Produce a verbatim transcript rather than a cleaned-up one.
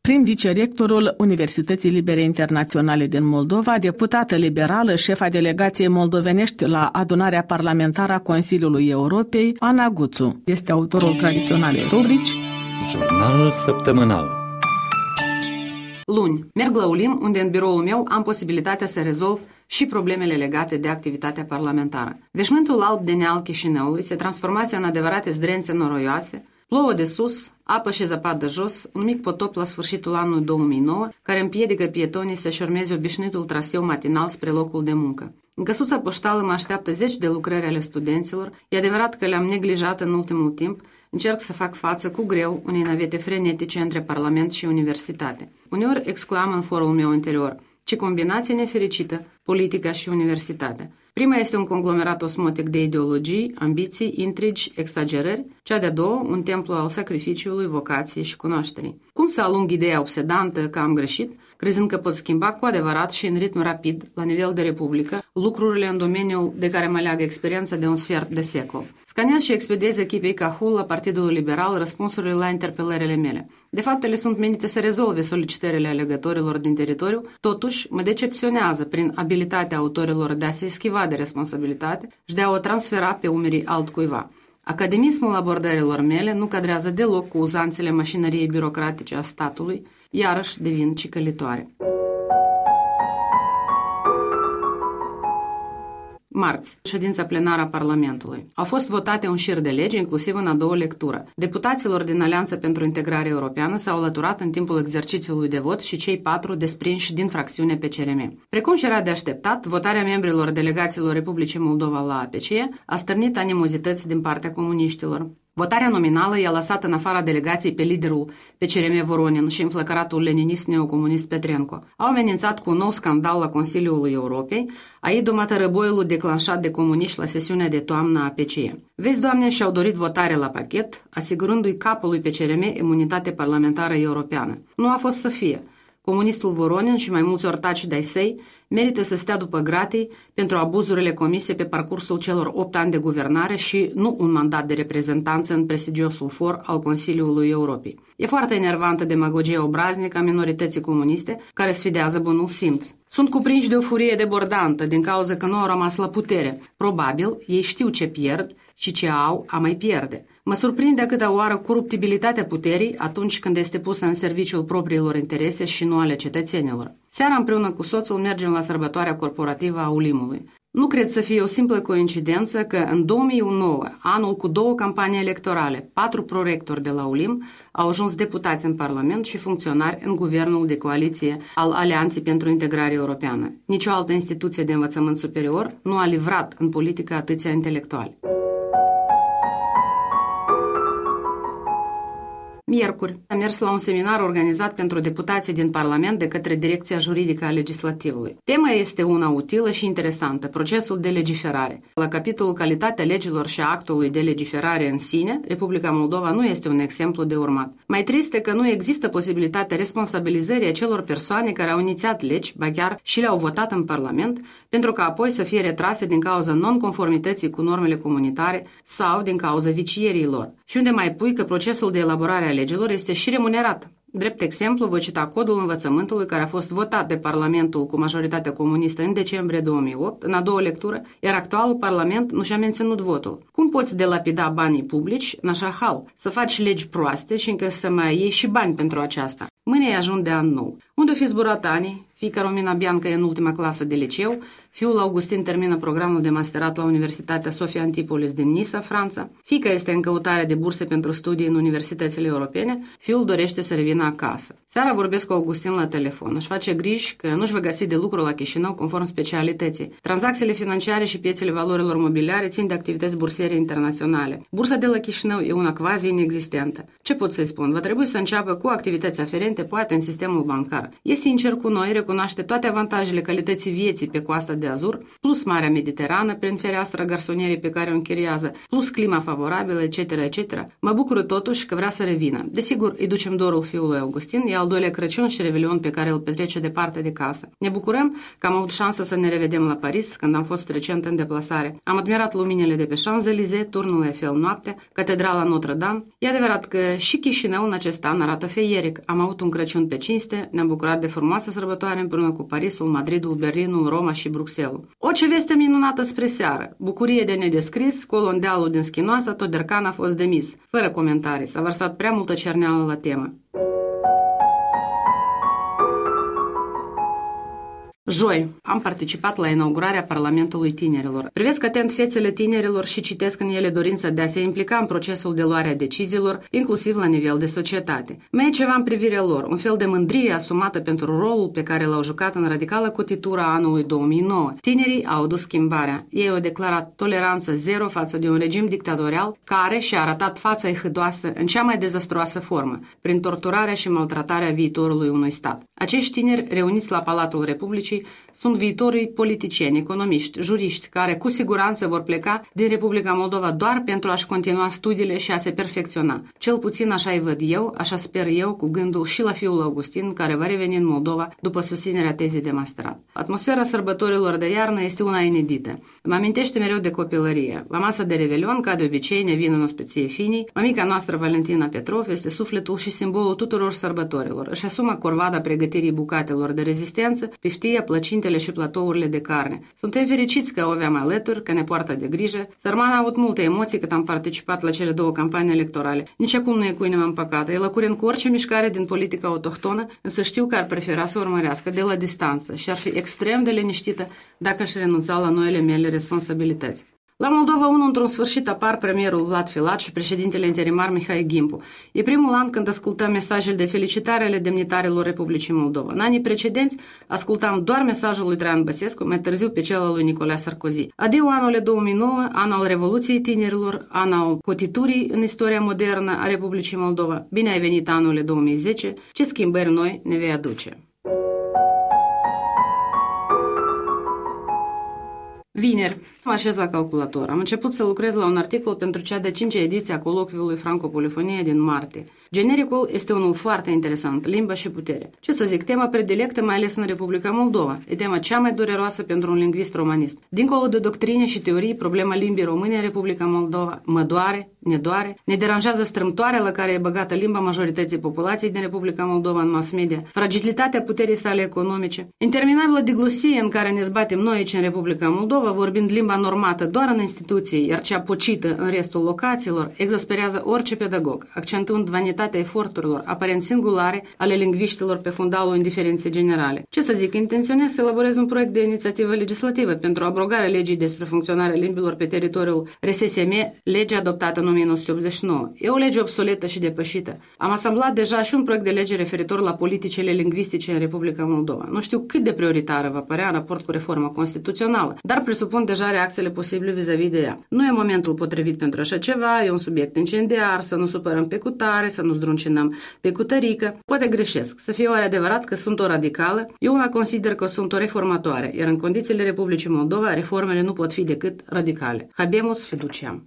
prin vicerectorul Universității Libere Internaționale din Moldova, deputată liberală, șefa delegației moldovenești la adunarea parlamentară a Consiliului Europei, Ana Guțu. Este autorul tradiționalei rubrici Jurnal săptămânal. Luni, merg la Ulim, unde în biroul meu am posibilitatea să rezolv și problemele legate de activitatea parlamentară. Veșmântul alb de neal Chișinăului se transformase în adevărate zdrențe noroioase, plouă de sus, apă și zăpadă jos, un mic potop la sfârșitul anului două mii nouă, care împiedică pietonii să-și urmeze obișnuitul traseu matinal spre locul de muncă. În căsuța poștală mă așteaptă zeci de lucrări ale studenților. E adevărat că le-am neglijat în ultimul timp. Încerc să fac față cu greu unei navete frenetice între Parlament și Universitate. Uneori exclam în forul meu interior: ce combinație nefericită, politica și universitatea. Prima este un conglomerat osmotic de ideologii, ambiții, intrigi, exagerări, cea de-a doua un templu al sacrificiului, vocației și cunoașterii. Cum să alung ideea obsedantă că am greșit, crezând că pot schimba cu adevărat și în ritm rapid, la nivel de republică, lucrurile în domeniul de care mă leagă experiența de un sfert de secol. Scanez și expediez echipei Cahul la Partidul Liberal răspunsurile la interpelările mele. De fapt, ele sunt menite să rezolve solicitările alegătorilor din teritoriu, totuși mă decepționează prin abilitatea autorilor de a se eschiva de responsabilitate și de a o transfera pe umerii altcuiva. Academismul abordărilor mele nu cadrează deloc cu uzanțele mașinăriei birocratice a statului, iarăși devin cicălitoare. Marți, ședința plenară a Parlamentului. Au fost votate un șir de legi, inclusiv în a doua lectură. Deputaților din Alianța pentru Integrare Europeană s-au alăturat în timpul exercițiului de vot și cei patru desprinși din fracțiune P C R M. Precum și era de așteptat, votarea membrilor delegațiilor Republicii Moldova la A P C E a stârnit animozități din partea comuniștilor. Votarea nominală i-a lăsat în afara delegației pe liderul P C R M Voronin și înflăcăratul leninist neocomunist Petrenco. Au amenințat cu un nou scandal la Consiliul Europei, a ei domată răboiul declanșat de comuniști la sesiunea de toamnă a P C E. Vezi, Doamne, și-au dorit votare la pachet, asigurându-i capului P C R M imunitate parlamentară europeană. Nu a fost să fie. Comunistul Voronin și mai mulți ortaci de-ai săi merită să stea după gratii pentru abuzurile comise pe parcursul celor opt ani de guvernare și nu un mandat de reprezentanță în prestigiosul for al Consiliului Europei. E foarte enervantă demagogia obraznică a minorității comuniste care sfidează bunul simț. Sunt cuprinși de o furie debordantă din cauza că nu au rămas la putere. Probabil ei știu ce pierd și ce au a mai pierde. Mă surprinde câtă oară coruptibilitatea puterii atunci când este pusă în serviciul propriilor interese și nu ale cetățenilor. Seara împreună cu soțul mergem la sărbătoarea corporativă a Ulimului. Nu cred să fie o simplă coincidență că în două mii nouă, anul cu două campanii electorale, patru prorectori de la Ulim au ajuns deputați în Parlament și funcționari în guvernul de coaliție al Alianței pentru Integrare Europeană. Nici o altă instituție de învățământ superior nu a livrat în politică atâția intelectuali. Miercuri, am mers la un seminar organizat pentru deputații din Parlament de către Direcția Juridică a Legislativului. Tema este una utilă și interesantă, procesul de legiferare. La capitolul Calitatea legilor și a actului de legiferare în sine, Republica Moldova nu este un exemplu de urmat. Mai trist e că nu există posibilitatea responsabilizării acelor persoane care au inițiat legi, ba chiar și le-au votat în Parlament, pentru ca apoi să fie retrase din cauza non-conformității cu normele comunitare sau din cauza vicierii lor. Și unde mai pui că procesul de elaborare a legilor este și remunerat. Drept exemplu, voi cita codul învățământului care a fost votat de Parlamentul cu majoritate comunistă în decembrie două mii opt, în a doua lectură, iar actualul Parlament nu și-a menținut votul. Cum poți delapida banii publici în așa hal? Să faci legi proaste și încă să mai iei și bani pentru aceasta. Mâine ajung de an nou. Unde o fi zburat anii? Fiica Romina Bianca e în ultima clasă de liceu, fiul Augustin termină programul de masterat la Universitatea Sofia Antipolis din Nisa, Franța, fiica este în căutare de burse pentru studii în universitățile europene, fiul dorește să revină acasă. Seara vorbesc cu Augustin la telefon, își face griji că nu-și va găsi de lucru la Chișinău conform specialității. Tranzacțiile financiare și piețele valorilor mobiliare țin de activități bursiere internaționale. Bursa de la Chișinău e una quasi inexistentă. Ce pot să-i spun? Va trebui să înceapă cu activități aferente, poate în sistemul bancar. E sincer cu noi, cunoaște toate avantajele calității vieții pe coasta de Azur, plus Marea Mediterană prin fereastra garsonierii pe care o închiriază, plus clima favorabilă, et cetera, et cetera. Mă bucură totuși că vrea să revină. Desigur, îi ducem dorul fiului Augustin, e al doilea Crăciun și Revelion pe care îl petrece departe de casă. Ne bucurăm că am avut șansa să ne revedem la Paris când am fost recent în deplasare. Am admirat luminile de pe Champs-Élysées, turnul Eiffel noapte, catedrala Notre-Dame. E adevărat că și Chișinău în acest an arată feieric. Am avut un Crăciun pe cinste, ne-am bucurat de frumoasă sărbătoare împreună cu Parisul, Madridul, Berlinul, Roma și Bruxelles. O ce veste minunată spre seară! Bucurie de nedescris, colondealul din Schinoasa, Todercan a fost demis. Fără comentarii, s-a vărsat prea multă cerneală la temă. Joi, am participat la inaugurarea Parlamentului Tinerilor. Privesc atent fețele tinerilor și citesc în ele dorința de a se implica în procesul de luare a deciziilor, inclusiv la nivel de societate. Mai e ceva în privirea lor, un fel de mândrie asumată pentru rolul pe care l-au jucat în radicală cotitura anului două mii nouă. Tinerii au adus schimbarea. Ei au declarat toleranță zero față de un regim dictatorial care și-a arătat fața ihădoasă în cea mai dezastruoasă formă, prin torturarea și maltratarea viitorului unui stat. Acești tineri reuniți la Palatul Republicii sunt viitorii politicieni, economiști, juriști, care cu siguranță vor pleca din Republica Moldova doar pentru a-și continua studiile și a se perfecționa. Cel puțin așa îi văd eu, așa sper eu, cu gândul și la fiul Augustin, care va reveni în Moldova după susținerea tezei de masterat. Atmosfera sărbătorilor de iarnă este una inedită. Mă amintește mereu de copilărie. La masa de Revelion, ca de obicei, ne vin în ospeție finii. Mămica noastră, Valentina Petrov, este sufletul și simbolul tuturor sărbătorilor. Își asumă corvada pregătirii bucatelor de rezistență, piftia, plăcintele și platourile de carne. Suntem fericiți că o aveam alături, că ne poartă de grijă. Sărmana a avut multe emoții cât am participat la cele două campanii electorale. Nici acum nu e cu inima împăcată. E la curent cu orice mișcare din politica autohtonă, însă știu că ar prefera să o urmărească de la distanță și ar fi extrem de liniștită dacă își renunța la noile mele responsabilități. La Moldova unu, într-un sfârșit, apar premierul Vlad Filat și președintele interimar Mihai Gimpu. E primul an când ascultăm mesajele de felicitare ale demnitarilor Republicii Moldova. În anii precedenți ascultam doar mesajul lui Traian Băsescu, mai târziu pe cel al lui Nicolae Sarkozy. Adio anul două mii nouă, an al Revoluției Tinerilor, an al cotiturii în istoria modernă a Republicii Moldova. Bine ai venit anul două mii zece, ce schimbări noi ne vei aduce. Vineri, mă așez la calculator. Am început să lucrez la un articol pentru cea de-a cincea ediție a colocviului Francopolifonie din martie. Genericul este unul foarte interesant, limba și putere. Ce să zic, tema predilectă, mai ales în Republica Moldova. E tema cea mai dureroasă pentru un lingvist romanist. Dincolo de doctrine și teorii, problema limbii române în Republica Moldova mă doare, ne doare, ne deranjează strâmtoarea la care e băgată limba majorității populației din Republica Moldova în mass media, fragilitatea puterii sale economice, interminabilă diglosie în care ne zbatem noi aici în Republica Moldova, vorbind limba normată doar în instituții, iar cea pocită în restul locațiilor, exasperează orice pedagog, accentuând vanitatea eforturilor aparent singulare ale lingviștilor pe fundalul indiferenței generale. Ce să zic, intenționez să elaborez un proiect de inițiativă legislativă pentru abrogarea legii despre funcționarea limbilor pe teritoriul R S S M, legea adoptată în o mie nouă sute optzeci și nouă. E o lege obsoletă și depășită. Am asamblat deja și un proiect de lege referitor la politicile lingvistice în Republica Moldova. Nu știu cât de prioritară va părea în raport cu reforma constituțională, dar presupun deja reacțiile posibile vis-a-vis de ea. Nu e momentul potrivit pentru așa ceva, e un subiect incendiar, să nu supărăm pe cutare, să nu zdruncinăm pe cutărică. Poate greșesc. Să fie oare adevărat că sunt o radicală? Eu una consider că sunt o reformatoare, iar în condițiile Republicii Moldova, reformele nu pot fi decât radicale. Habemus fiduciam.